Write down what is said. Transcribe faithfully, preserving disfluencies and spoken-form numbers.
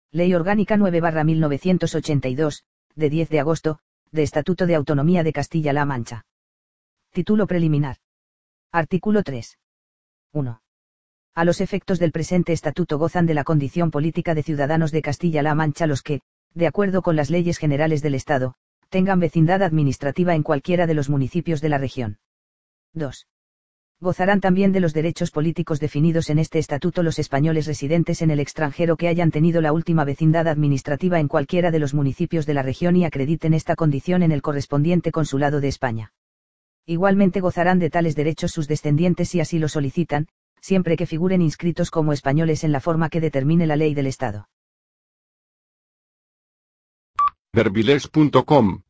Ley Orgánica nueve barra mil novecientos ochenta y dos, de diez de agosto, de Estatuto de Autonomía de Castilla-La Mancha. Título preliminar. Artículo tres. uno. A los efectos del presente estatuto gozan de la condición política de ciudadanos de Castilla-La Mancha los que, de acuerdo con las leyes generales del Estado, tengan vecindad administrativa en cualquiera de los municipios de la región. dos. Gozarán también de los derechos políticos definidos en este estatuto los españoles residentes en el extranjero que hayan tenido la última vecindad administrativa en cualquiera de los municipios de la región y acrediten esta condición en el correspondiente consulado de España. Igualmente gozarán de tales derechos sus descendientes si así lo solicitan, siempre que figuren inscritos como españoles en la forma que determine la ley del Estado. Dervilex punto com